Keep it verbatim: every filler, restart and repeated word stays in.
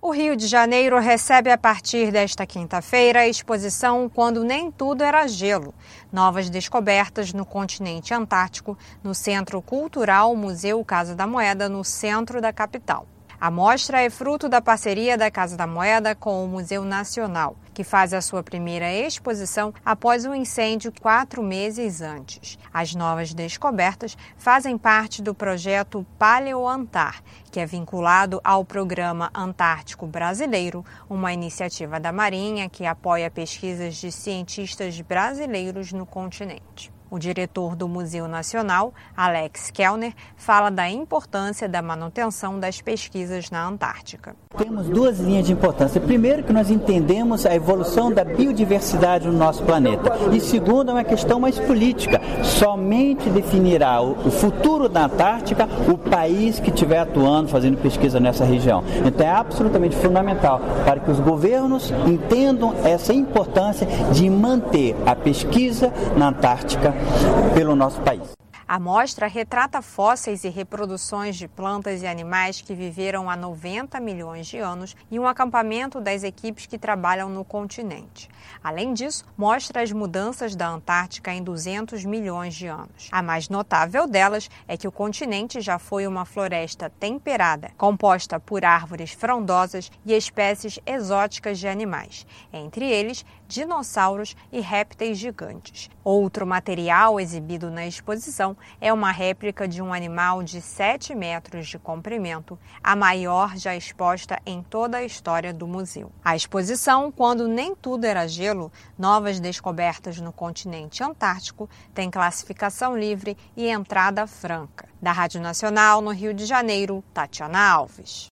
O Rio de Janeiro recebe a partir desta quinta-feira a exposição Quando Nem Tudo Era Gelo, novas descobertas no continente antártico, no Centro Cultural Museu Casa da Moeda, no centro da capital. A mostra é fruto da parceria da Casa da Moeda com o Museu Nacional, que faz a sua primeira exposição após um incêndio quatro meses antes. As novas descobertas fazem parte do projeto Paleoantar, que é vinculado ao Programa Antártico Brasileiro, uma iniciativa da Marinha que apoia pesquisas de cientistas brasileiros no continente. O diretor do Museu Nacional, Alex Kellner, fala da importância da manutenção das pesquisas na Antártica. Temos duas linhas de importância. Primeiro, que nós entendemos a evolução da biodiversidade no nosso planeta. E segundo, é uma questão mais política. Somente definirá o futuro da Antártica o país que estiver atuando, fazendo pesquisa nessa região. Então é absolutamente fundamental para que os governos entendam essa importância de manter a pesquisa na Antártica pelo nosso país. A mostra retrata fósseis e reproduções de plantas e animais que viveram há noventa milhões de anos em um acampamento das equipes que trabalham no continente. Além disso, mostra as mudanças da Antártica em duzentos milhões de anos. A mais notável delas é que o continente já foi uma floresta temperada, composta por árvores frondosas e espécies exóticas de animais, entre eles dinossauros e répteis gigantes. Outro material exibido na exposição é uma réplica de um animal de sete metros de comprimento, a maior já exposta em toda a história do museu. A exposição Quando Nem Tudo Era Gelo, novas descobertas no continente antártico, tem classificação livre e entrada franca. Da Rádio Nacional, no Rio de Janeiro, Tatiana Alves.